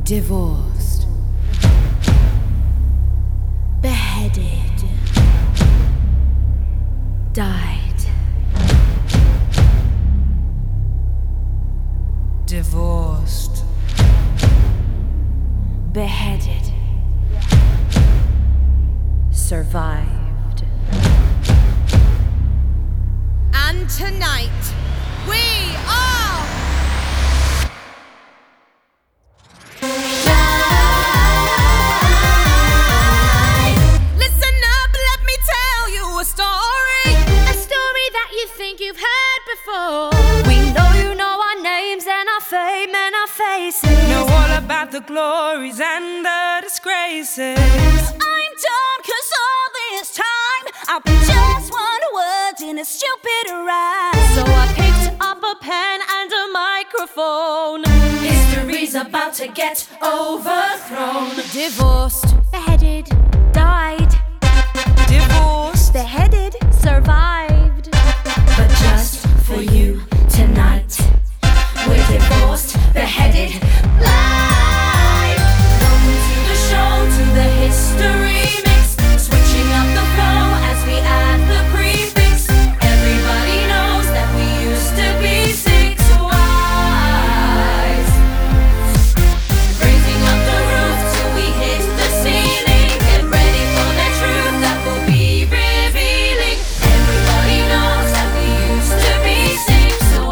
Divorced, beheaded, died. Divorced, beheaded, survived. And tonight, we are live. Listen up, let me tell you a story. A story that you think you've heard before. We know you know our names and our fame and our faces. Know all about the glories and the disgraces. I'm done, cause all this time I've been just one word in a stupid rhyme. So I picked up a pen and a microphone. History's about to get overthrown. Divorced, beheaded, died. Divorced, Beheaded, survived. But just for you tonight, we're divorced, beheaded, live. Welcome to the show, to the history mix. Switching up the flow as we add the prefix. Everybody knows that we used to be 6 wives. Raising up the roof till we hit the ceiling. Get ready for the truth that will be revealing. Everybody knows that we used to be 6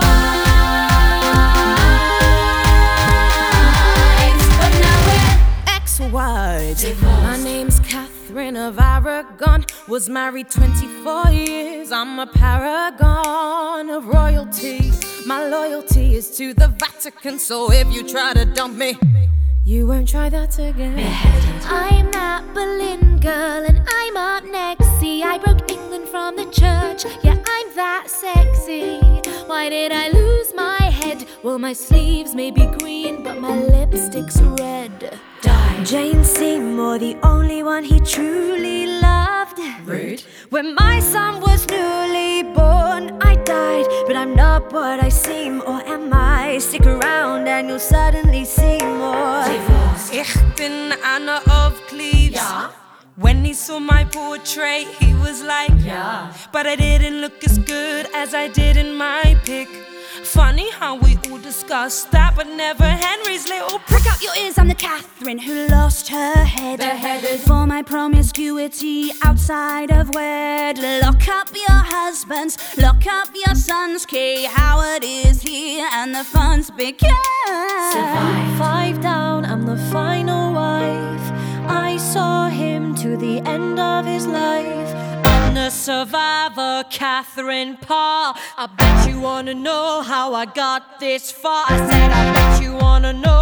wives. But now we're ex-wives. My name's Catherine of Aragon. Was married 24 years. I'm a paragon of royalty. My loyalty is to the Vatican. So if you try to dump me, you won't try that again. I'm that Berlin girl and I'm up next. See, I broke England from the church. Yeah, I'm that sexy. Why did I lose my head? Well, my sleeves may be green, but my lipstick's red. Jane Seymour, the only one he truly loved. rude. When my son was newly born, I died. But I'm not what I seem, or am I? Stick around and you'll suddenly see more. Ich bin Anna of Cleves. Ja. When he saw my portrait, he was like, Ja. but I didn't look as good as I did in my pic. Funny how we all discussed that, but never Henry's little prick. Prick out your ears, I'm the Catherine who lost her head. Beheaded. For my promiscuity outside of wed. Lock up your husbands, lock up your sons. Kay Howard is here and the fun's began. Survive. 5 down, I'm the final wife. I saw him to the end of his life. I'm the survivor, Catherine Parr. I bet you wanna know how I got this far. I said I bet you wanna know